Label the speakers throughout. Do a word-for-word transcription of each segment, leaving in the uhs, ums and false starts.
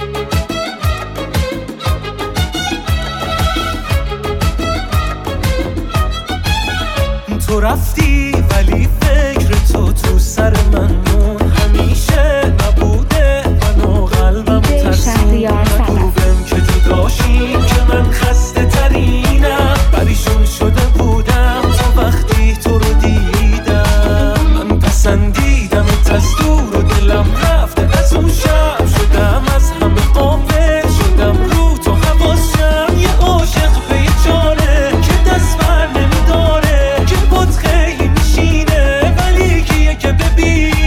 Speaker 1: تو رفتی ولی فکر تو تو سر من مون، همیشه نبوده منو قلبم ترسون. نگویم که جداشیم که من خسته ترینم، پریشون شده بودم تا وقتی تو رو دیدم. من پسندیدم از دور و دلم رفته از اون شب، شدم از همه غافل، شدم رو تو حواسم. یه عاشق به یه جانه که دست بر نمیداره، که بود خیلی میشینه ولی کیه که ببینه.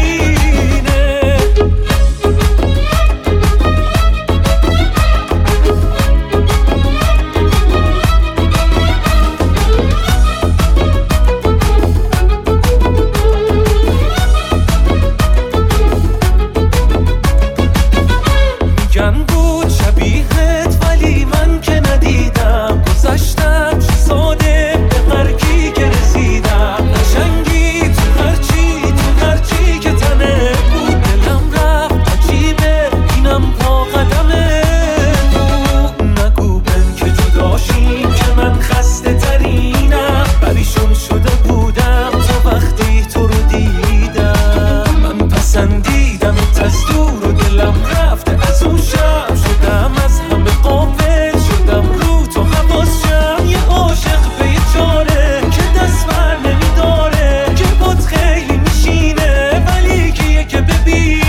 Speaker 1: میگن بود شبیهت ولی من که ندیدم، گذشتم چه ساده به غرقی که رسیدم. قشنگی تو هرچی تو هرچی که تنه بود، دلم رفت عجیبه اینم پا قدمه بود. نگو بن که جداشیم که من خسته ترینم، پریشون شده بودم تا وقتی تو رو دیدم. من پسندیدم از دور و دلم رفته از اون شب، شدم از همه غافل، شدم رو تو حواسم. یه عاشق به یه جانه که دست بر نمیداره، که بود خیلی میشینه ولی کیه که ببینه.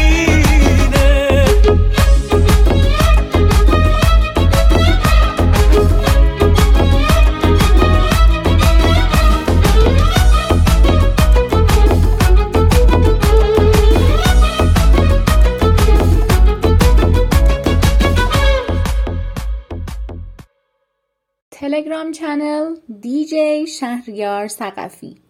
Speaker 2: تلگرام چنل دی جی شهریار ثقفی.